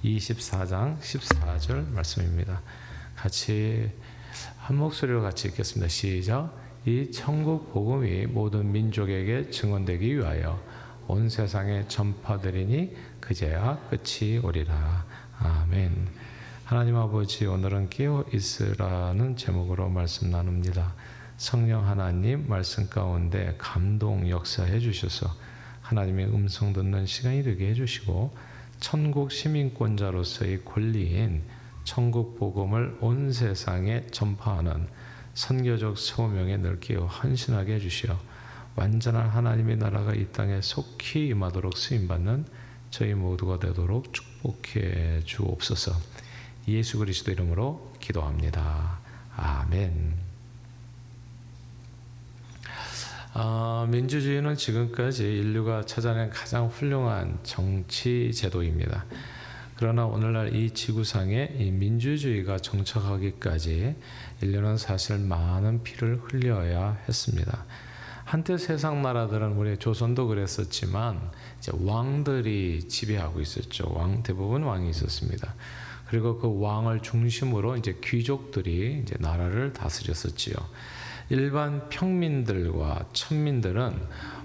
24장 14절 말씀입니다. 같이 한 목소리로 같이 읽겠습니다. 시작. 이 천국 복음이 모든 민족에게 증언되기 위하여 온 세상에 전파되리니 그제야 끝이 오리라. 아멘. 하나님 아버지, 오늘은 깨어 있으라는 제목으로 말씀 나눕니다. 성령 하나님 말씀 가운데 감동 역사해 주셔서 하나님의 음성 듣는 시간이 되게 해주시고, 천국 시민권자로서의 권리인 천국 복음을 온 세상에 전파하는 선교적 소명에 늘 깨어 헌신하게 해주시어 완전한 하나님의 나라가 이 땅에 속히 임하도록 쓰임받는 저희 모두가 되도록 축복해 주옵소서. 예수 그리스도 이름으로 기도합니다. 아멘. 민주주의는 지금까지 인류가 찾아낸 가장 훌륭한 정치 제도입니다. 그러나 오늘날 이 지구상에 이 민주주의가 정착하기까지 인류는 사실 많은 피를 흘려야 했습니다. 한때 세상 나라들은 우리 조선도 그랬었지만 이제 왕들이 지배하고 있었죠. 대부분 왕이 있었습니다. 그리고 그 왕을 중심으로 이제 귀족들이 이제 나라를 다스렸었지요. 일반 평민들과 천민들은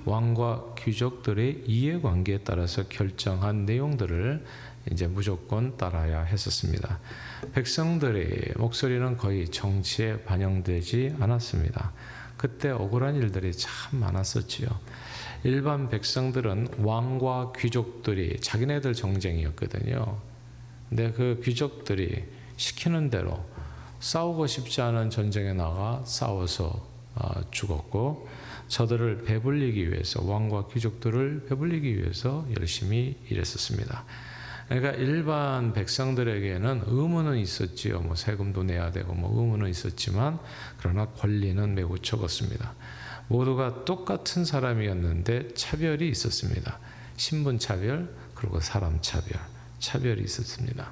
왕과 귀족들의 이해관계에 따라서 결정한 내용들을 이제 무조건 따라야 했었습니다. 백성들의 목소리는 거의 정치에 반영되지 않았습니다. 그때 억울한 일들이 참 많았었지요. 일반 백성들은 왕과 귀족들이 자기네들 정쟁이었거든요. 근데 그 귀족들이 시키는 대로 싸우고 싶지 않은 전쟁에 나가 싸워서 죽었고, 저들을 배불리기 위해서, 왕과 귀족들을 배불리기 위해서 열심히 일했었습니다. 그러니까 일반 백성들에게는 의무는 있었지요. 뭐 세금도 내야 되고 뭐 의무는 있었지만, 그러나 권리는 매우 적었습니다. 모두가 똑같은 사람이었는데 차별이 있었습니다. 신분 차별, 그리고 사람 차별, 차별이 있었습니다.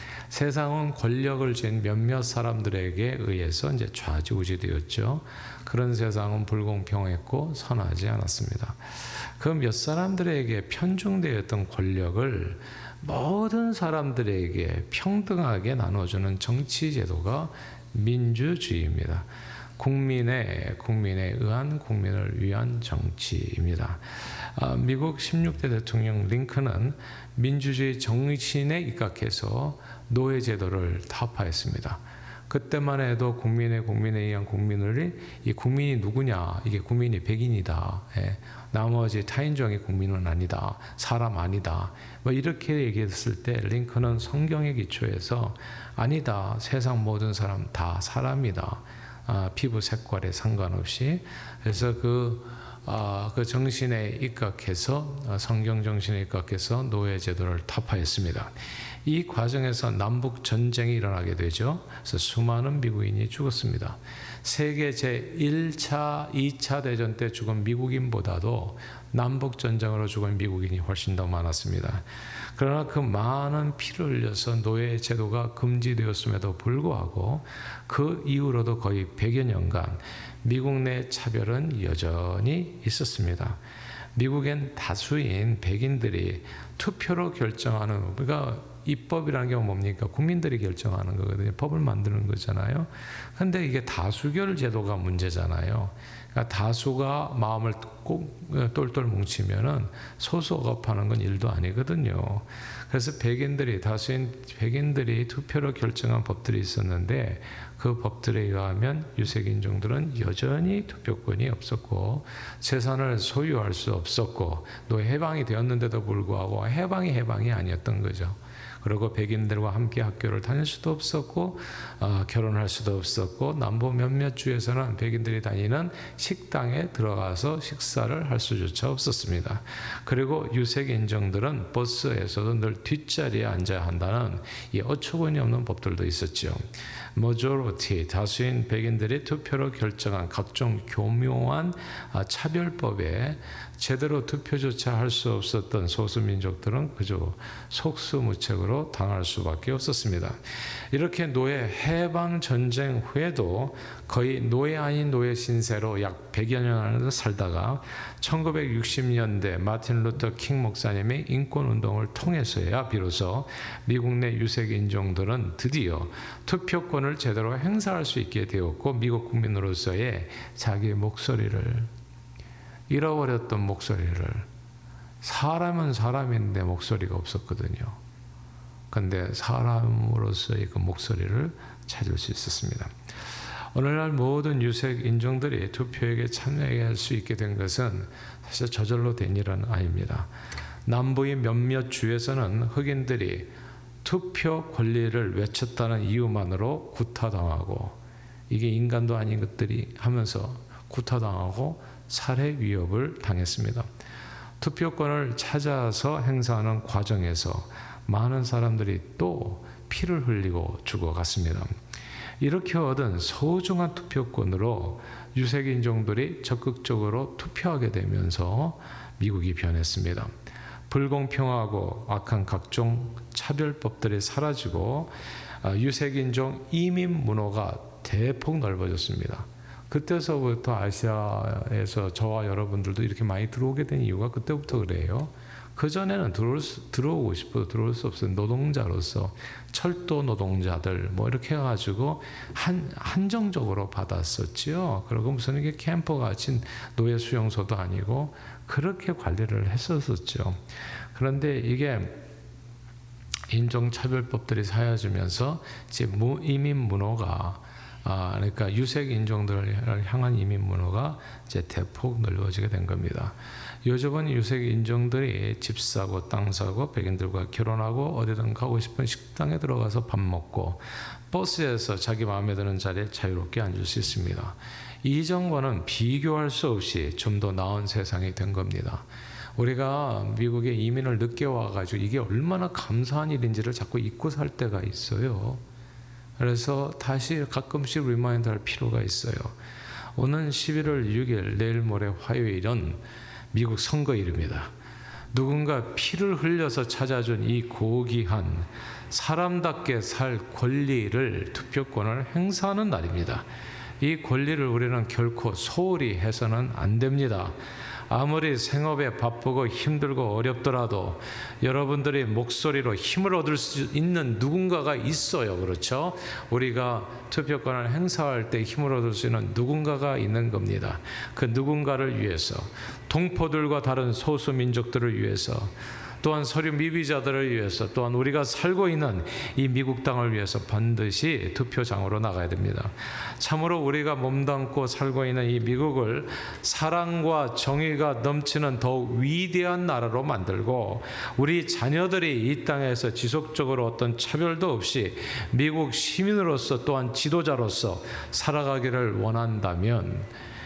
세상은 권력을 쥔 몇몇 사람들에게 의해서 이제 좌지우지되었죠. 그런 세상은 불공평했고 선하지 않았습니다. 그 몇 사람들에게 편중되었던 권력을 모든 사람들에게 평등하게 나눠주는 정치 제도가 민주주의입니다. 국민에 의한 국민을 위한 정치입니다. 미국 16대 대통령 링컨은 민주주의 정신에 입각해서 노예 제도를 타파했습니다. 그때만 해도 국민에 의한 국민을, 이 국민이 누구냐, 이게 국민이 백인이다, 나머지 타인종의 국민은 아니다, 사람 아니다, 뭐 이렇게 얘기했을 때 링컨은 성경에 기초해서 아니다, 세상 모든 사람 다 사람이다, 피부 색깔에 상관없이. 그래서 그 정신에 입각해서, 성경 정신에 입각해서 노예 제도를 타파했습니다. 이 과정에서 남북 전쟁이 일어나게 되죠. 그래서 수많은 미국인이 죽었습니다. 세계 제1차, 2차 대전 때 죽은 미국인보다도 남북 전쟁으로 죽은 미국인이 훨씬 더 많았습니다. 그러나 그 많은 피를 흘려서 노예 제도가 금지되었음에도 불구하고 그 이후로도 거의 100여 년간 미국 내 차별은 여전히 있었습니다. 미국엔 다수인 백인들이 투표로 결정하는, 우리가 입법이라는 게 뭡니까? 국민들이 결정하는 거거든요. 법을 만드는 거잖아요. 근데 이게 다수결 제도가 문제잖아요. 그러니까 다수가 마음을 꼭 똘똘 뭉치면은 소수 억압하는 건 일도 아니거든요. 그래서 다수인 백인들이 투표로 결정한 법들이 있었는데, 그 법들에 의하면 유색인종들은 여전히 투표권이 없었고 재산을 소유할 수 없었고, 노예 해방이 되었는데도 불구하고 해방이 아니었던 거죠. 그리고 백인들과 함께 학교를 다닐 수도 없었고 결혼할 수도 없었고, 남부 몇몇 주에서는 백인들이 다니는 식당에 들어가서 식사를 할 수조차 없었습니다. 그리고 유색 인종들은 버스에서도 늘 뒷자리에 앉아야 한다는 이 어처구니 없는 법들도 있었죠. majority, 다수인 백인들이 투표로 결정한 각종 교묘한 차별법에 제대로 투표조차 할 수 없었던 소수민족들은 그저 속수무책으로 당할 수밖에 없었습니다. 이렇게 노예 해방전쟁 후에도 거의 노예 아닌 노예 신세로 약 100여 년을 살다가 1960년대 마틴 루터 킹 목사님의 인권운동을 통해서야 비로소 미국 내 유색 인종들은 드디어 투표권을 제대로 행사할 수 있게 되었고, 미국 국민으로서의 자기 목소리를, 잃어버렸던 목소리를, 사람은 사람인데 목소리가 없었거든요. 근데 사람으로서의 그 목소리를 찾을 수 있었습니다. 오늘날 모든 유색 인종들이 투표에 참여할 수 있게 된 것은 사실 저절로 된 일은 아닙니다. 남부의 몇몇 주에서는 흑인들이 투표 권리를 외쳤다는 이유만으로 구타당하고, 이게 인간도 아닌 것들이 하면서 구타당하고 살해 위협을 당했습니다. 투표권을 찾아서 행사하는 과정에서 많은 사람들이 또 피를 흘리고 죽어갔습니다. 이렇게 얻은 소중한 투표권으로 유색인종들이 적극적으로 투표하게 되면서 미국이 변했습니다. 불공평하고 악한 각종 차별법들이 사라지고 유색인종 이민 문화가 대폭 넓어졌습니다. 그때서부터 아시아에서 저와 여러분들도 이렇게 많이 들어오게 된 이유가 그때부터 그래요. 그전에는 들어오고 싶어도 들어올 수 없어요. 노동자로서 철도 노동자들 뭐 이렇게 해가지고 한정적으로 받았었지요. 그리고 무슨 이게 캠프 같이 노예 수용소도 아니고 그렇게 관리를 했었었죠. 그런데 이게 인종차별법들이 사라지면서 이제 이민 문화가 그러니까 유색 인종들을 향한 이민 문화가 이제 대폭 넓어지게 된 겁니다. 요즘은 유색 인종들이 집 사고 땅 사고 백인들과 결혼하고 어디든 가고 싶은 식당에 들어가서 밥 먹고 버스에서 자기 마음에 드는 자리에 자유롭게 앉을 수 있습니다. 이전과는 비교할 수 없이 좀 더 나은 세상이 된 겁니다. 우리가 미국에 이민을 늦게 와가지고 이게 얼마나 감사한 일인지를 자꾸 잊고 살 때가 있어요. 그래서 다시 가끔씩 리마인드 할 필요가 있어요. 오는 11월 6일 내일 모레 화요일은 미국 선거일입니다. 누군가 피를 흘려서 찾아준 이 고귀한 사람답게 살 권리를, 투표권을 행사하는 날입니다. 이 권리를 우리는 결코 소홀히 해서는 안 됩니다. 아무리 생업에 바쁘고 힘들고 어렵더라도 여러분들의 목소리로 힘을 얻을 수 있는 누군가가 있어요. 그렇죠? 우리가 투표권을 행사할 때 힘을 얻을 수 있는 누군가가 있는 겁니다. 그 누군가를 위해서, 동포들과 다른 소수민족들을 위해서, 또한 서류 미비자들을 위해서, 또한 우리가 살고 있는 이 미국 땅을 위해서 반드시 투표장으로 나가야 됩니다. 참으로 우리가 몸담고 살고 있는 이 미국을 사랑과 정의가 넘치는 더욱 위대한 나라로 만들고, 우리 자녀들이 이 땅에서 지속적으로 어떤 차별도 없이 미국 시민으로서 또한 지도자로서 살아가기를 원한다면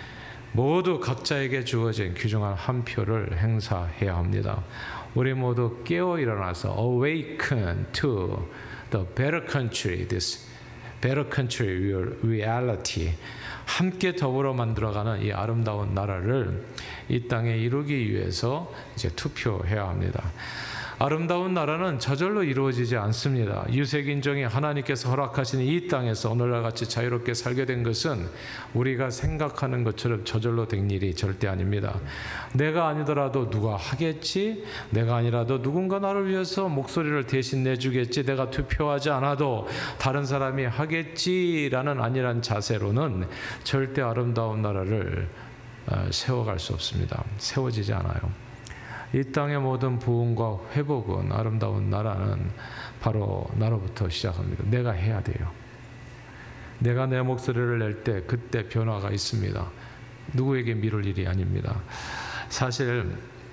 모두 각자에게 주어진 귀중한 한 표를 행사해야 합니다. 우리 모두 깨어 일어나서 awaken to the better country, this better country reality. 함께 더불어 만들어가는 이 아름다운 나라를 이 땅에 이루기 위해서 이제 투표해야 합니다. 아름다운 나라는 저절로 이루어지지 않습니다. 유색인종이 하나님께서 허락하신 이 땅에서 오늘날 같이 자유롭게 살게 된 것은 우리가 생각하는 것처럼 저절로 된 일이 절대 아닙니다. 내가 아니더라도 누가 하겠지? 내가 아니라도 누군가 나를 위해서 목소리를 대신 내주겠지? 내가 투표하지 않아도 다른 사람이 하겠지라는 안일한 자세로는 절대 아름다운 나라를 세워갈 수 없습니다. 세워지지 않아요. 이 땅의 모든 부흥과 회복은, 아름다운 나라는 바로 나로부터 시작합니다. 내가 해야 돼요. 내가 내 목소리를 낼 때 그때 변화가 있습니다. 누구에게 미룰 일이 아닙니다. 사실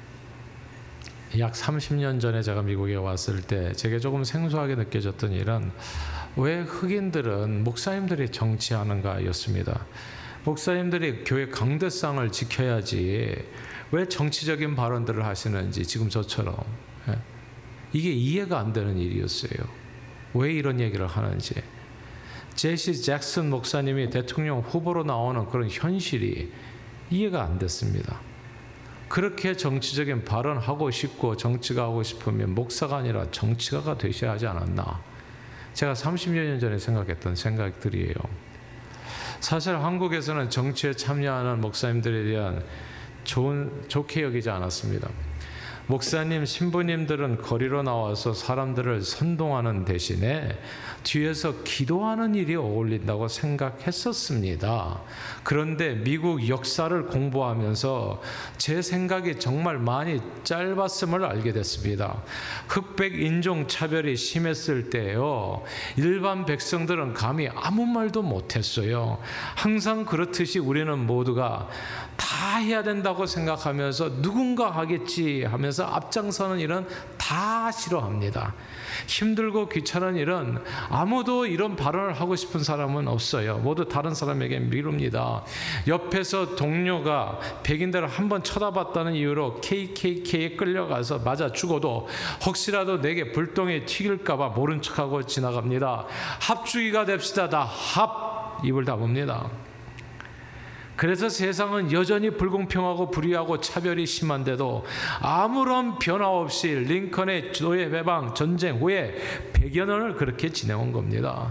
약 30년 전에 제가 미국에 왔을 때 제게 조금 생소하게 느껴졌던 일은 왜 흑인들은 목사님들이 정치하는가 였습니다. 목사님들이 교회 강대상을 지켜야지 왜 정치적인 발언들을 하시는지, 지금 저처럼 이게 이해가 안 되는 일이었어요. 왜 이런 얘기를 하는지. 제시 잭슨 목사님이 대통령 후보로 나오는 그런 현실이 이해가 안 됐습니다. 그렇게 정치적인 발언하고 싶고 정치가 하고 싶으면 목사가 아니라 정치가가 되셔야 하지 않았나. 제가 30여 년 전에 생각했던 생각들이에요. 사실 한국에서는 정치에 참여하는 목사님들에 대한 좋게 여기지 않았습니다. 목사님, 신부님들은 거리로 나와서 사람들을 선동하는 대신에 뒤에서 기도하는 일이 어울린다고 생각했었습니다. 그런데 미국 역사를 공부하면서 제 생각이 정말 많이 짧았음을 알게 됐습니다. 흑백 인종 차별이 심했을 때요, 일반 백성들은 감히 아무 말도 못했어요. 항상 그렇듯이 우리는 모두가 다 해야 된다고 생각하면서 누군가 하겠지 하면서 앞장서는 일은 다 싫어합니다. 힘들고 귀찮은 일은 아무도 이런 발언을 하고 싶은 사람은 없어요. 모두 다른 사람에게 미룹니다. 옆에서 동료가 백인들을 한번 쳐다봤다는 이유로 KKK에 끌려가서 맞아 죽어도 혹시라도 내게 불똥이 튀길까봐 모른 척하고 지나갑니다. 합주기가 됩시다. 다 합! 입을 다뭅니다. 그래서 세상은 여전히 불공평하고 불의하고 차별이 심한데도 아무런 변화 없이 링컨의 노예 해방 전쟁 후에 100여 년을 그렇게 지내온 겁니다.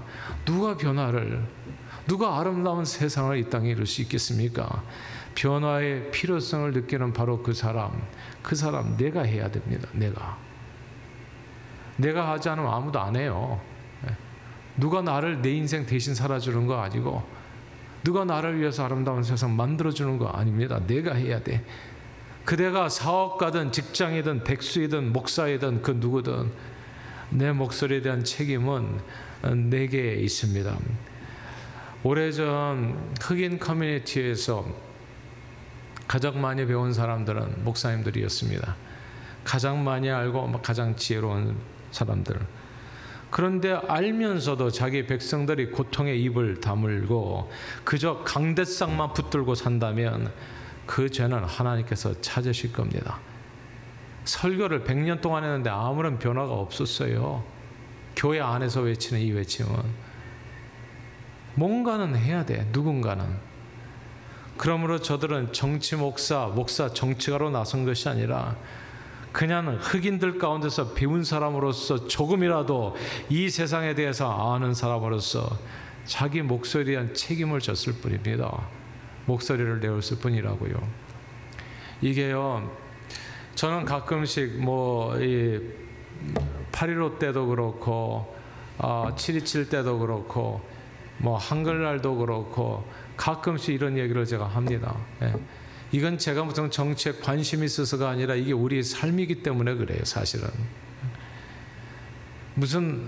누가 아름다운 세상을 이 땅에 이룰 수 있겠습니까? 변화의 필요성을 느끼는 바로 그 사람 내가 해야 됩니다. 내가 하지 않으면 아무도 안 해요. 누가 나를 내 인생 대신 살아주는 거 아니고, 누가 나를 위해서 아름다운 세상 만들어주는 거 아닙니다. 내가 해야 돼. 그대가 사업가든 직장이든 백수이든 목사이든 그 누구든 내 목소리에 대한 책임은 내게 있습니다. 오래전 흑인 커뮤니티에서 가장 많이 배운 사람들은 목사님들이었습니다. 가장 많이 알고 가장 지혜로운 사람들. 그런데 알면서도 자기 백성들이 고통의 입을 다물고 그저 강대상만 붙들고 산다면 그 죄는 하나님께서 찾으실 겁니다. 설교를 100년 동안 했는데 아무런 변화가 없었어요. 교회 안에서 외치는 이 외침은 뭔가는 해야 돼. 누군가는. 그러므로 저들은 정치 목사 정치가로 나선 것이 아니라 그냥 흑인들 가운데서 배운 사람으로서 조금이라도 이 세상에 대해서 아는 사람으로서 자기 목소리에 대한 책임을 졌을 뿐입니다. 목소리를 내었을 뿐이라고요. 이게요, 저는 가끔씩 이 8.15 때도 그렇고 7.27 때도 그렇고 한글날도 그렇고 가끔씩 이런 얘기를 제가 합니다. 이건 제가 무슨 정치에 관심이 있어서가 아니라 이게 우리의 삶이기 때문에 그래요. 사실은 무슨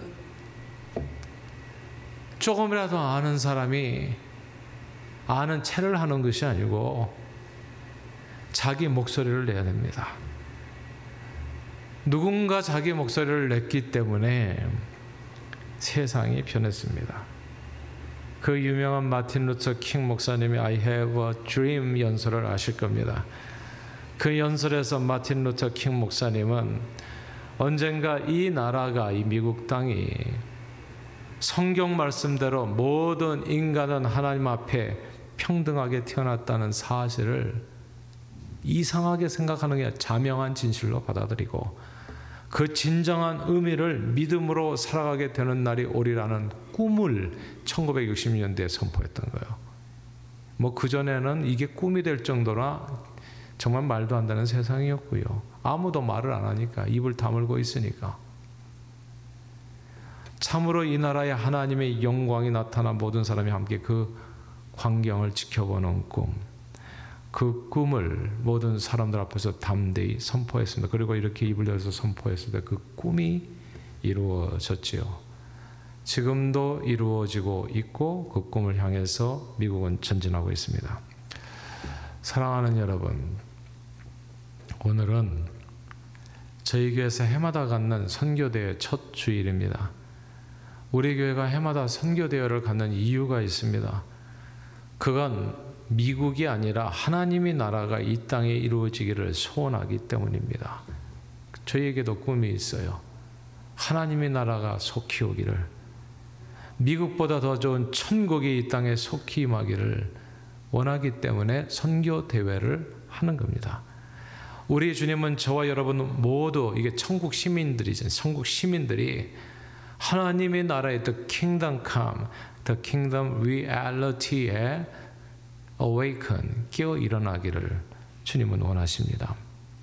조금이라도 아는 사람이 아는 체를 하는 것이 아니고 자기 목소리를 내야 됩니다. 누군가 자기 목소리를 냈기 때문에 세상이 변했습니다. 그 유명한 마틴 루터 킹 목사님이 I have a dream 연설을 아실 겁니다. 그 연설에서 마틴 루터 킹 목사님은 언젠가 이 나라가, 이 미국 땅이 성경 말씀대로 모든 인간은 하나님 앞에 평등하게 태어났다는 사실을 이상하게 생각하는 게 자명한 진실로 받아들이고 그 진정한 의미를 믿음으로 살아가게 되는 날이 오리라는 꿈을 1960년대에 선포했던 거예요. 그전에는 이게 꿈이 될 정도나 정말 말도 안 되는 세상이었고요. 아무도 말을 안 하니까, 입을 다물고 있으니까. 참으로 이 나라에 하나님의 영광이 나타나 모든 사람이 함께 그 광경을 지켜보는 꿈, 그 꿈을 모든 사람들 앞에서 담대히 선포했습니다. 그리고 이렇게 입을 열어서 선포했을 때 그 꿈이 이루어졌지요. 지금도 이루어지고 있고 그 꿈을 향해서 미국은 전진하고 있습니다. 사랑하는 여러분, 오늘은 저희 교회에서 해마다 갖는 선교대회 첫 주일입니다. 우리 교회가 해마다 선교대회를 갖는 이유가 있습니다. 그건 미국이 아니라 하나님의 나라가 이 땅에 이루어지기를 소원하기 때문입니다. 저희에게도 꿈이 있어요. 하나님의 나라가 속히 오기를, 미국보다 더 좋은 천국이 이 땅에 속히 임하기를 원하기 때문에 선교 대회를 하는 겁니다. 우리 주님은 저와 여러분 모두 이게 천국 시민들이죠. 천국 시민들이 하나님의 나라의 the kingdom come, the kingdom reality에 awaken, 깨어 일어나기를 주님은 원하십니다.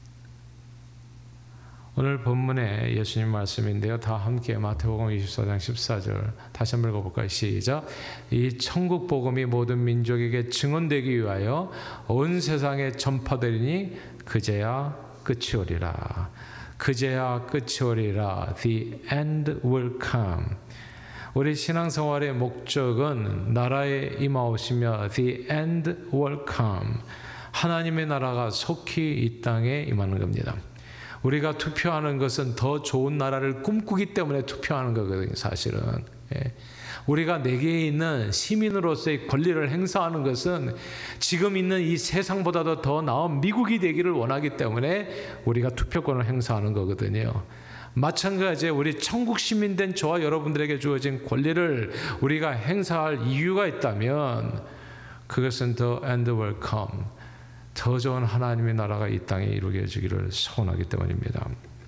오늘 본문의 예수님 말씀인데요. 다 함께 마태복음 24장 14절 다시 한번 읽어볼까요? 시작. 이 천국 복음이 모든 민족에게 증언되기 위하여 온 세상에 전파되리니 그제야 끝이 오리라. 그제야 끝이 오리라. The end will come. 우리 신앙생활의 목적은 나라에 임하오시며 The end will come. 하나님의 나라가 속히 이 땅에 임하는 겁니다. 우리가 투표하는 것은 더 좋은 나라를 꿈꾸기 때문에 투표하는 거거든요. 사실은 우리가 내게 있는 시민으로서의 권리를 행사하는 것은 지금 있는 이 세상보다도 더 나은 미국이 되기를 원하기 때문에 우리가 투표권을 행사하는 거거든요. 마찬가지로 우리 천국 시민 된 저와 여러분들에게 주어진 권리를 우리가 행사할 이유가 있다면 그것은 The end will come. 더 좋은 하나님의 나라가 이 땅에 이루어지기를 소원하기 때문입니다.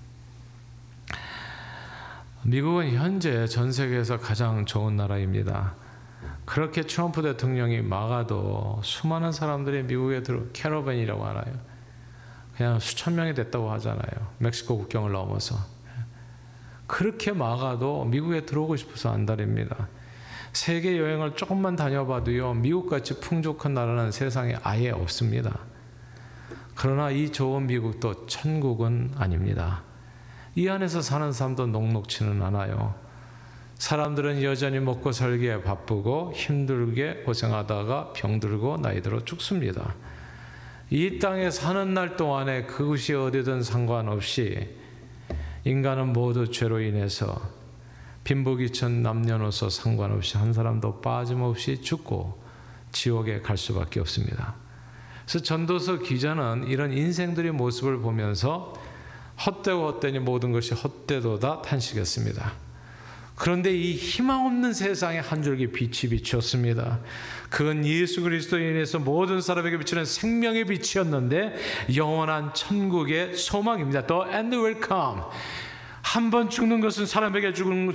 미국은 현재 전 세계에서 가장 좋은 나라입니다. 그렇게 트럼프 대통령이 막아도 수많은 사람들이 미국에 캐러밴이라고 하나요? 그냥 수천 명이 됐다고 하잖아요. 멕시코 국경을 넘어서. 그렇게 막아도 미국에 들어오고 싶어서 안달입니다. 세계 여행을 조금만 다녀봐도요, 미국같이 풍족한 나라는 세상에 아예 없습니다. 그러나 이 좋은 미국도 천국은 아닙니다. 이 안에서 사는 사람도 녹록지는 않아요. 사람들은 여전히 먹고 살기에 바쁘고 힘들게 고생하다가 병들고 나이 들어 죽습니다. 이 땅에 사는 날 동안에 그것이 어디든 상관없이 인간은 모두 죄로 인해서 빈부귀천 남녀노소 상관없이 한 사람도 빠짐없이 죽고 지옥에 갈 수밖에 없습니다. 그래서 전도서 기자는 이런 인생들의 모습을 보면서 헛되고 헛되니 모든 것이 헛되도다 탄식했습니다. 그런데 이 희망 없는 세상에 한 줄기 빛이 비추었습니다. 그건 예수 그리스도로 인해서 모든 사람에게 비추는 생명의 빛이었는데 영원한 천국의 소망입니다. The end will come. 한 번 죽는 것은 사람에게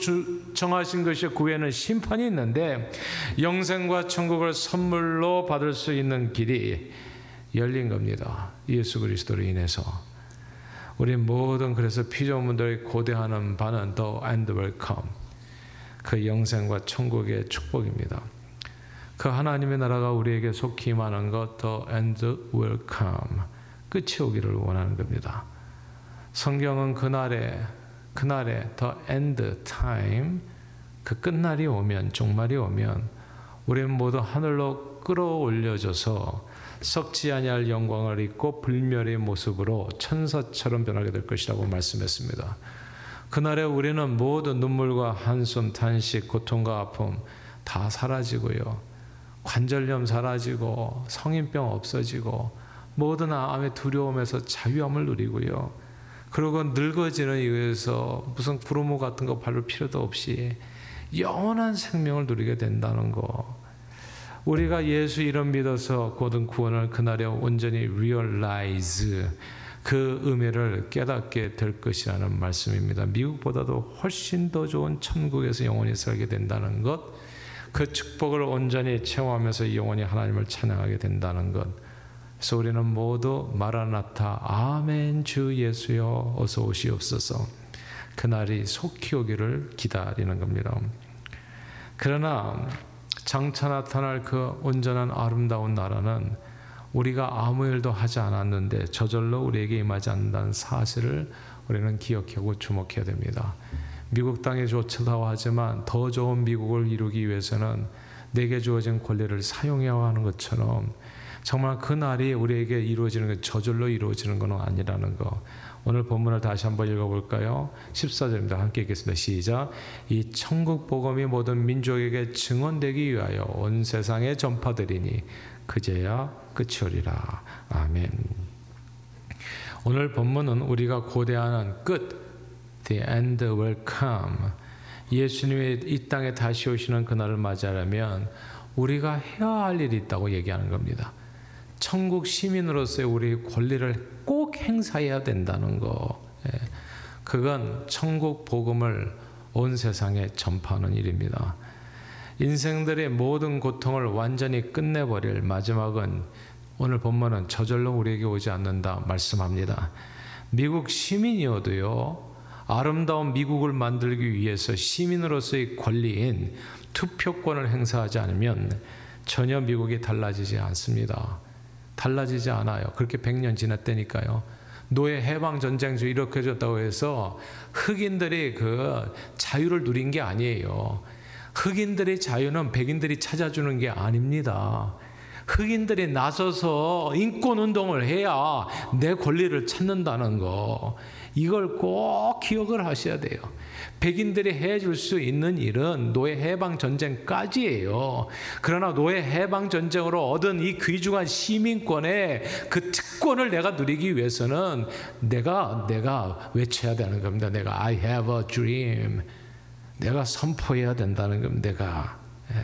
정하신 것이 그 후에는 심판이 있는데 영생과 천국을 선물로 받을 수 있는 길이 열린 겁니다. 예수 그리스도로 인해서. 우리 모든 그래서 피조물들이 고대하는 바는 The end will come. 그 영생과 천국의 축복입니다. 그 하나님의 나라가 우리에게 속히 임하는 것 The end will come. 끝이 오기를 원하는 겁니다. 성경은 그날에 The end time, 그 끝날이 오면, 종말이 오면 우리는 모두 하늘로 끌어올려져서 썩지 아니할 영광을 입고 불멸의 모습으로 천사처럼 변하게 될 것이라고 말씀했습니다. 그날에 우리는 모두 눈물과 한숨, 탄식, 고통과 아픔 다 사라지고요. 관절염 사라지고 성인병 없어지고 모든 암의 두려움에서 자유함을 누리고요. 그리고 늙어지는 이유에서 무슨 구루무 같은 거 바를 필요도 없이 영원한 생명을 누리게 된다는 거. 우리가 예수 이름 믿어서 고든 구원을 그날에 온전히 realize 그 의미를 깨닫게 될 것이라는 말씀입니다. 미국보다도 훨씬 더 좋은 천국에서 영원히 살게 된다는 것, 그 축복을 온전히 체험하면서 영원히 하나님을 찬양하게 된다는 것. 그래서 우리는 모두 마라나타 아멘 주 예수여 어서 오시옵소서. 그날이 속히 오기를 기다리는 겁니다. 그러나 장차 나타날 그 온전한 아름다운 나라는 우리가 아무 일도 하지 않았는데 저절로 우리에게 임하지 않는다는 사실을 우리는 기억하고 주목해야 됩니다. 미국 땅이 좋다고 하지만 더 좋은 미국을 이루기 위해서는 내게 주어진 권리를 사용해야 하는 것처럼 정말 그 날이 우리에게 이루어지는 것, 저절로 이루어지는 건 아니라는 거. 오늘 본문을 다시 한번 읽어볼까요? 14절입니다. 함께 읽겠습니다. 시작. 이 천국 복음이 모든 민족에게 증언되기 위하여 온 세상에 전파되리니 그제야 끝이 오리라. 아멘. 오늘 본문은 우리가 고대하는 끝, The end will come. 예수님이 이 땅에 다시 오시는 그날을 맞이하려면 우리가 해야 할 일이 있다고 얘기하는 겁니다. 천국 시민으로서의 우리 권리를 꼭 행사해야 된다는 거. 그건 천국 복음을 온 세상에 전파하는 일입니다. 인생들의 모든 고통을 완전히 끝내버릴 마지막은 오늘 본문은 저절로 우리에게 오지 않는다 말씀합니다. 미국 시민이어도요, 아름다운 미국을 만들기 위해서 시민으로서의 권리인 투표권을 행사하지 않으면 전혀 미국이 달라지지 않습니다. 달라지지 않아요. 그렇게 100년 지났다니까요. 노예 해방 전쟁 중 이렇게 해줬다고 해서 흑인들이 그 자유를 누린 게 아니에요. 흑인들의 자유는 백인들이 찾아주는 게 아닙니다. 흑인들이 나서서 인권운동을 해야 내 권리를 찾는다는 거, 이걸 꼭 기억을 하셔야 돼요. 백인들이 해줄 수 있는 일은 노예 해방 전쟁까지예요. 그러나 노예 해방 전쟁으로 얻은 이 귀중한 시민권의 그 특권을 내가 누리기 위해서는 내가 외쳐야 되는 겁니다. 내가 I have a dream. 내가 선포해야 된다는 겁니다. 내가.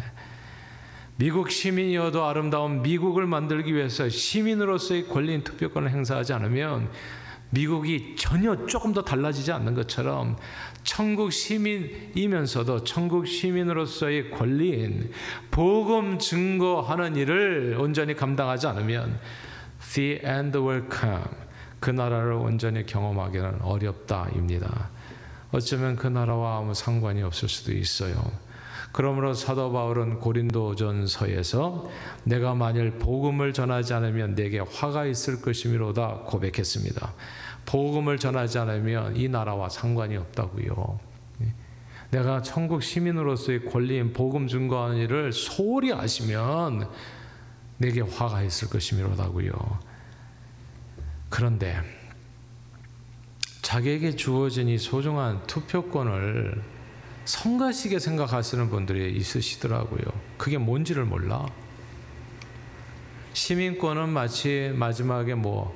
미국 시민이어도 아름다운 미국을 만들기 위해서 시민으로서의 권리인 투표권을 행사하지 않으면 미국이 전혀 조금 더 달라지지 않는 것처럼 천국 시민이면서도 천국 시민으로서의 권리인 복음 증거하는 일을 온전히 감당하지 않으면 the end will come. 그 나라를 온전히 경험하기는 어렵다입니다. 어쩌면 그 나라와 아무 상관이 없을 수도 있어요. 그러므로 사도 바울은 고린도전서에서 내가 만일 복음을 전하지 않으면 내게 화가 있을 것이미로다 고백했습니다. 복음을 전하지 않으면 이 나라와 상관이 없다고요. 내가 천국 시민으로서의 권리인 복음 증거하는 일을 소홀히 하시면 내게 화가 있을 것이미로다고요. 그런데 자기에게 주어진 이 소중한 투표권을 성가시게 생각하시는 분들이 있으시더라고요. 그게 뭔지를 몰라. 시민권은 마치 마지막에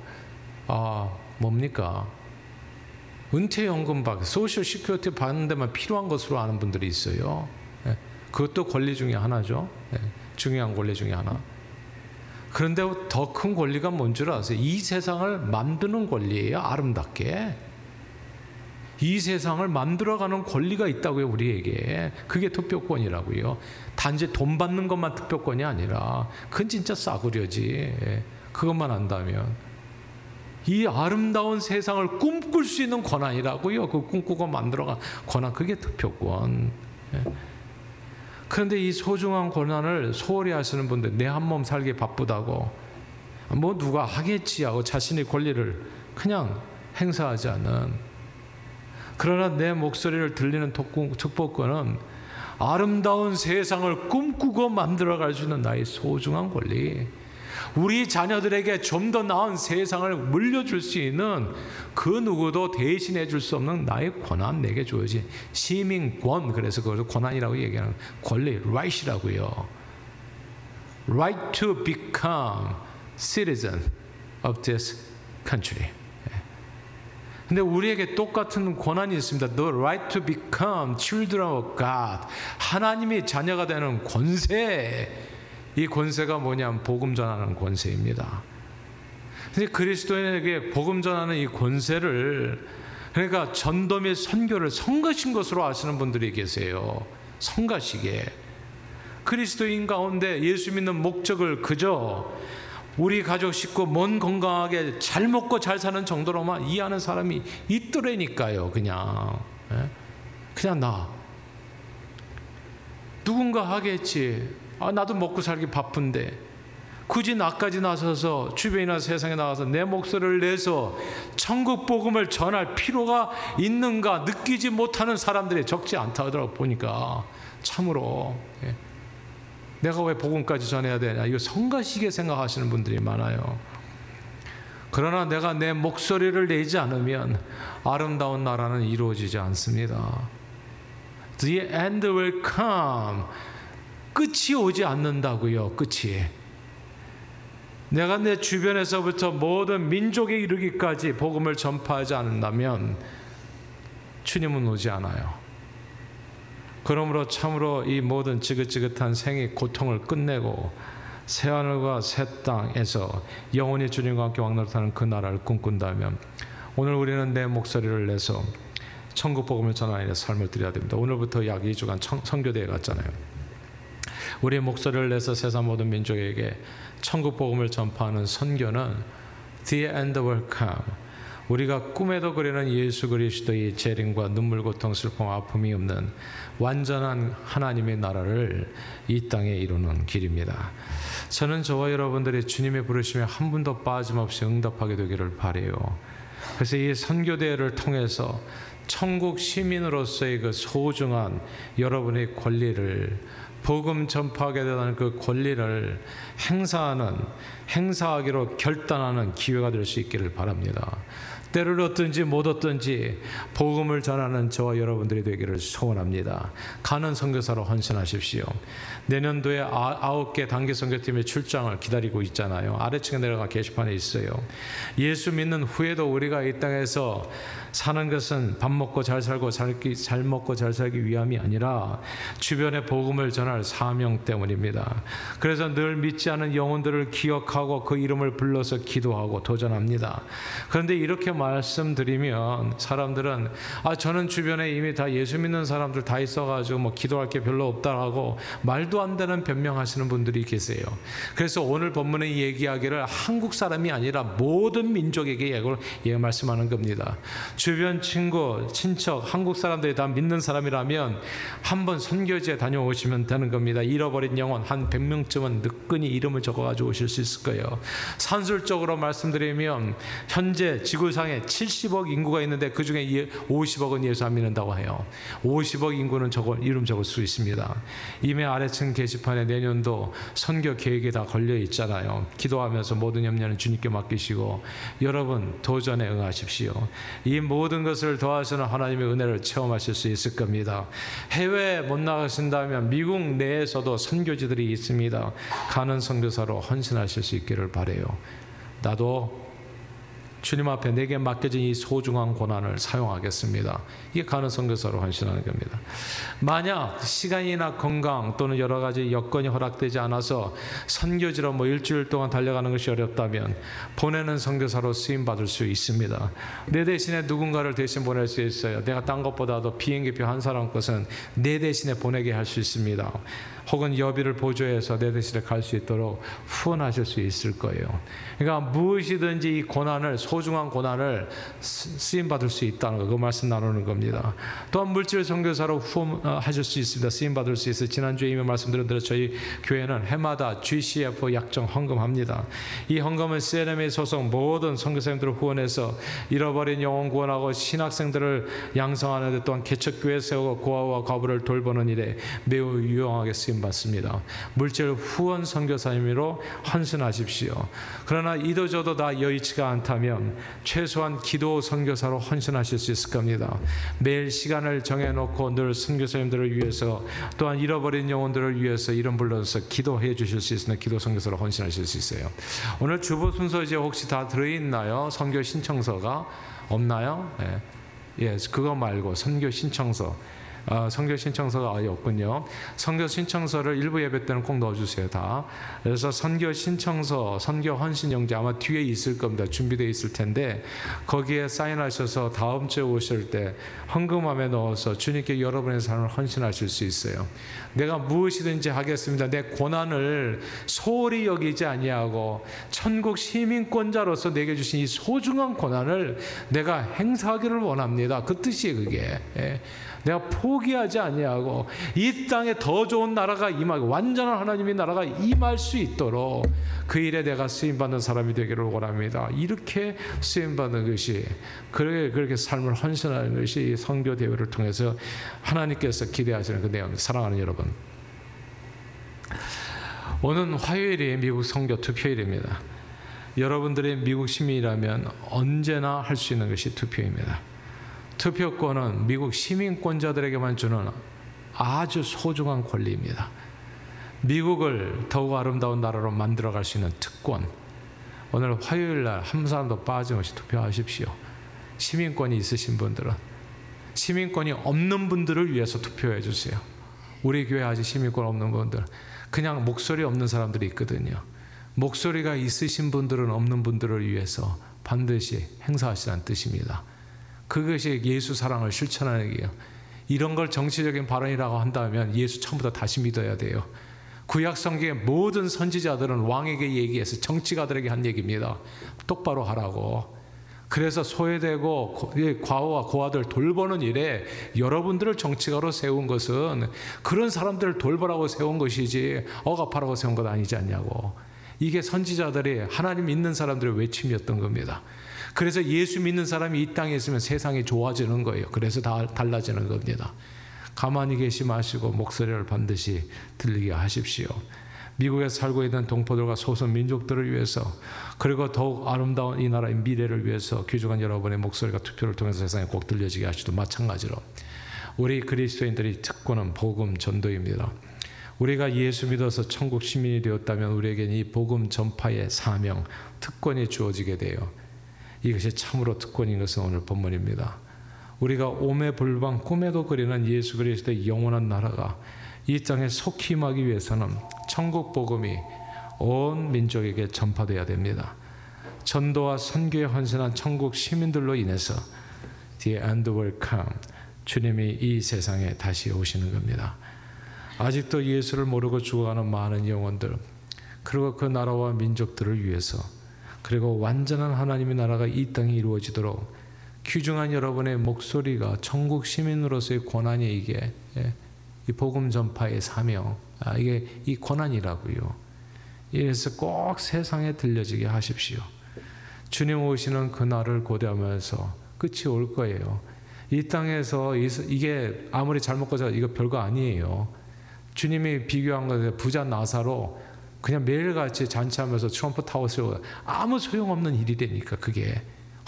뭡니까? 은퇴연금 소셜 시큐리티 받는 데만 필요한 것으로 아는 분들이 있어요. 그것도 권리 중에 하나죠. 중요한 권리 중에 하나. 그런데 더 큰 권리가 뭔 줄 아세요? 이 세상을 만드는 권리예요. 아름답게. 이 세상을 만들어가는 권리가 있다고요, 우리에게. 그게 투표권이라고요. 단지 돈 받는 것만 투표권이 아니라 그건 진짜 싸구려지. 그것만 안다면. 이 아름다운 세상을 꿈꿀 수 있는 권한이라고요. 그 꿈꾸고 만들어간 권한, 그게 투표권. 그런데 이 소중한 권한을 소홀히 하시는 분들, 내 한 몸 살기 바쁘다고 누가 하겠지 하고 자신의 권리를 그냥 행사하지 않는, 그러나 내 목소리를 들리는 특보권은 아름다운 세상을 꿈꾸고 만들어갈 수 있는 나의 소중한 권리, 우리 자녀들에게 좀 더 나은 세상을 물려줄 수 있는 그 누구도 대신해 줄 수 없는 나의 권한, 내게 주어진 시민권, 그래서 그걸 권한이라고 얘기하는 권리, right이라고요. Right to become citizen of this country. 근데 우리에게 똑같은 권한이 있습니다. The right to become children of God. 하나님의 자녀가 되는 권세. 이 권세가 뭐냐면 복음 전하는 권세입니다. 근데 그리스도인에게 복음 전하는 이 권세를, 그러니까 전도 및 선교를 성가신 것으로 아시는 분들이 계세요. 성가시게. 그리스도인 가운데 예수 믿는 목적을 그저 우리 가족 식구 몸 건강하게 잘 먹고 잘 사는 정도로만 이해하는 사람이 있더라니까요. 그냥 나 누군가 하겠지. 나도 먹고 살기 바쁜데 굳이 나까지 나서서 주변이나 세상에 나가서 내 목소리를 내서 천국 복음을 전할 필요가 있는가 느끼지 못하는 사람들이 적지 않다 하더라고. 보니까 참으로 내가 왜 복음까지 전해야 되냐, 이거 성가시게 생각하시는 분들이 많아요. 그러나 내가 내 목소리를 내지 않으면 아름다운 나라는 이루어지지 않습니다. The end will come. 끝이 오지 않는다고요. 끝이. 내가 내 주변에서부터 모든 민족에 이르기까지 복음을 전파하지 않는다면 주님은 오지 않아요. 그러므로 참으로 이 모든 지긋지긋한 생의 고통을 끝내고 새하늘과 새 땅에서 영원히 주님과 함께 왕노릇하는 그 나라를 꿈꾼다면 오늘 우리는 내 목소리를 내서 천국 복음을 전하는 삶을 드려야 됩니다. 오늘부터 약 2주간 선교대회 갔잖아요. 우리의 목소리를 내서 세상 모든 민족에게 천국 복음을 전파하는 선교는 The end will come. 우리가 꿈에도 그리는 예수 그리스도의 재림과 눈물, 고통, 슬픔, 아픔이 없는 완전한 하나님의 나라를 이 땅에 이루는 길입니다. 저는 저와 여러분들이 주님의 부르심에 한 분도 빠짐없이 응답하게 되기를 바라요. 그래서 이 선교대회를 통해서 천국 시민으로서의 그 소중한 여러분의 권리를, 복음 전파하게 되는 그 권리를 행사하기로 결단하는 기회가 될 수 있기를 바랍니다. 때를 얻든지 못 얻든지 복음을 전하는 저와 여러분들이 되기를 소원합니다. 가는 선교사로 헌신하십시오. 내년도에 9개 단기 선교팀의 출장을 기다리고 있잖아요. 아래층에 내려가 게시판에 있어요. 예수 믿는 후에도 우리가 이 땅에서 사는 것은 밥 먹고 잘 살고 잘 먹고 잘 살기 위함이 아니라 주변에 복음을 전할 사명 때문입니다. 그래서 늘 믿지 않은 영혼들을 기억하고 그 이름을 불러서 기도하고 도전합니다. 그런데 이렇게 말씀드리면 사람들은 저는 주변에 이미 다 예수 믿는 사람들 다 있어가지고 뭐 기도할 게 별로 없다라고 말도 안 되는 변명하시는 분들이 계세요. 그래서 오늘 본문의 얘기하기를 한국 사람이 아니라 모든 민족에게 말씀하는 겁니다. 주변 친구, 친척, 한국 사람들이 다 믿는 사람이라면 한번 선교지에 다녀오시면 되는 겁니다. 잃어버린 영혼 한 100명쯤은 느끈히 이름을 적어가지고 오실 수 있을 거예요. 산술적으로 말씀드리면 현재 지구상에 70억 인구가 있는데 그 중에 50억은 예수 안 믿는다고 해요. 50억 인구는 이름 적을 수 있습니다. 이미 아래층 게시판에 내년도 선교 계획이 다 걸려 있잖아요. 기도하면서 모든 염려는 주님께 맡기시고 여러분 도전에 응하십시오. 이 모든 것을 도와주는 하나님의 은혜를 체험하실 수 있을 겁니다. 해외에 못 나가신다면 미국 내에서도 선교지들이 있습니다. 가는 선교사로 헌신하실 수 있기를 바라요. 나도 주님 앞에 내게 맡겨진 이 소중한 고난을 사용하겠습니다. 이게 가는 선교사로 헌신하는 겁니다. 만약 시간이나 건강 또는 여러 가지 여건이 허락되지 않아서 선교지로 일주일 동안 달려가는 것이 어렵다면 보내는 선교사로 쓰임 받을 수 있습니다. 내 대신에 누군가를 대신 보낼 수 있어요. 내가 딴 것보다도 비행기표 한 사람 것은 내 대신에 보내게 할 수 있습니다. 혹은 여비를 보조해서 내 대신에 갈 수 있도록 후원하실 수 있을 거예요. 그러니까 무엇이든지 이 고난을, 소중한 고난을 쓰임받을 수 있다는 거, 그 말씀 나누는 겁니다. 또한 물질 선교사로 후원하실 수 있습니다. 쓰임받을 수 있어요. 지난주에 이미 말씀드린 대로 저희 교회는 해마다 GCF 약정 헌금합니다. 이 헌금은 CNM에 소속 모든 선교사님들을 후원해서 잃어버린 영혼 구원하고 신학생들을 양성하는 데 또한 개척교회 세우고 고아와 과부를 돌보는 일에 매우 유용하게 쓰임받습니다. 물질 후원 선교사님으로 헌신하십시오. 그러나 이도저도 다 여의치가 않다면 최소한 기도 선교사로 헌신하실 수 있을 겁니다. 매일 시간을 정해놓고 늘 선교사님들을 위해서 또한 잃어버린 영혼들을 위해서 이름 불러서 기도해 주실 수 있으면 기도 선교사로 헌신하실 수 있어요. 오늘 주보 순서지에 혹시 다 들어있나요? 선교 신청서가 없나요? 예, 그거 말고 선교 신청서. 선교 신청서가 아예 없군요. 선교 신청서를 일부 예배 때는 꼭 넣어주세요. 다. 그래서 선교 신청서, 선교 헌신용지 아마 뒤에 있을 겁니다. 준비되어 있을 텐데 거기에 사인하셔서 다음 주에 오실 때 헌금함에 넣어서 주님께 여러분의 삶을 헌신하실 수 있어요. 내가 무엇이든지 하겠습니다. 내 고난을 소홀히 여기지 아니하고 천국 시민권자로서 내게 주신 이 소중한 고난을 내가 행사하기를 원합니다. 그 뜻이에요. 그게. 내가 포기하지 아니하고 이 땅에 더 좋은 나라가 임하고 완전한 하나님의 나라가 임할 수 있도록 그 일에 내가 쓰임받는 사람이 되기를 원합니다. 이렇게 쓰임받는 것이 그렇게 삶을 헌신하는 것이 선교 대회를 통해서 하나님께서 기대하시는 그 내용입니다. 사랑하는 여러분, 오늘 화요일이 미국 선교 투표일입니다. 여러분들이 미국 시민이라면 언제나 할 수 있는 것이 투표입니다. 투표권은 미국 시민권자들에게만 주는 아주 소중한 권리입니다. 미국을 더욱 아름다운 나라로 만들어갈 수 있는 특권. 오늘 화요일 날 한 사람도 빠짐없이 투표하십시오. 시민권이 있으신 분들은. 시민권이 없는 분들을 위해서 투표해 주세요. 우리 교회 아직 시민권 없는 분들. 그냥 목소리 없는 사람들이 있거든요. 목소리가 있으신 분들은 없는 분들을 위해서 반드시 행사하시라는 뜻입니다. 그것이 예수 사랑을 실천하는 게요. 이런 걸 정치적인 발언이라고 한다면 예수 처음부터 다시 믿어야 돼요. 구약 성경의 모든 선지자들은 왕에게 얘기해서 정치가들에게 한 얘기입니다. 똑바로 하라고. 그래서 소외되고 과부와 고아들 돌보는 일에 여러분들을 정치가로 세운 것은 그런 사람들을 돌보라고 세운 것이지 억압하라고 세운 것 아니지 않냐고. 이게 선지자들이 하나님 믿는 사람들의 외침이었던 겁니다. 그래서 예수 믿는 사람이 이 땅에 있으면 세상이 좋아지는 거예요. 그래서 다 달라지는 겁니다. 가만히 계시 마시고 목소리를 반드시 들리게 하십시오. 미국에 살고 있는 동포들과 소수 민족들을 위해서, 그리고 더욱 아름다운 이 나라의 미래를 위해서 귀중한 여러분의 목소리가 투표를 통해서 세상에 꼭 들려지게 하시도 마찬가지로 우리 그리스도인들의 특권은 복음 전도입니다. 우리가 예수 믿어서 천국 시민이 되었다면 우리에게는 이 복음 전파의 사명, 특권이 주어지게 돼요. 이것이 참으로 특권인 것은 오늘 본문입니다. 우리가 오매불방 꿈에도 그리는 예수 그리스도의 영원한 나라가 이 땅에 속히 임하기 위해서는 천국 복음이 온 민족에게 전파되어야 됩니다. 전도와 선교에 헌신한 천국 시민들로 인해서 The end will come. 주님이 이 세상에 다시 오시는 겁니다. 아직도 예수를 모르고 죽어가는 많은 영혼들, 그리고 그 나라와 민족들을 위해서, 그리고 완전한 하나님의 나라가 이 땅에 이루어지도록 귀중한 여러분의 목소리가 천국 시민으로서의 권한이 이게 이 복음 전파의 사명, 이게 이 권한이라고요. 이래서 꼭 세상에 들려지게 하십시오. 주님 오시는 그날을 고대하면서 끝이 올 거예요. 이 땅에서 이게 아무리 잘 먹고 자 이거 별거 아니에요. 주님이 비교한 것에 부자 나사로 그냥 매일같이 잔치하면서 트럼프 타워 세우고 아무 소용없는 일이라니까. 그게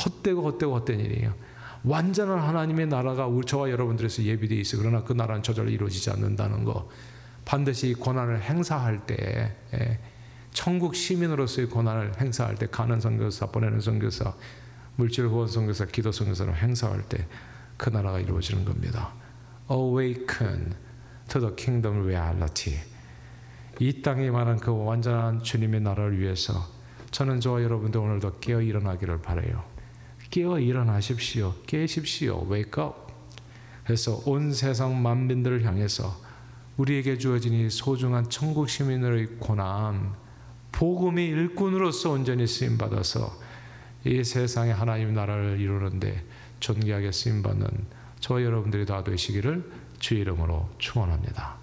헛된 일이에요. 완전한 하나님의 나라가 저와 여러분들에서 예비되어 있어요. 그러나 그 나라는 저절로 이루어지지 않는다는 거. 반드시 이 권한을 행사할 때, 천국 시민으로서의 권한을 행사할 때, 가는 선교사, 보내는 선교사, 물질 후원 선교사, 기도 선교사를 행사할 때 그 나라가 이루어지는 겁니다. Awaken to the kingdom reality. 이 땅에 말한 그 완전한 주님의 나라를 위해서 저는 저와 여러분들 오늘도 깨어 일어나기를 바라요. 깨어 일어나십시오. 깨십시오. Wake up. 그래서 온 세상 만민들을 향해서 우리에게 주어진 이 소중한 천국 시민의 고난, 복음의 일꾼으로서 온전히 쓰임받아서 이 세상에 하나님 나라를 이루는데 존귀하게 쓰임받는 저와 여러분들이 다 되시기를 주의 이름으로 축원합니다.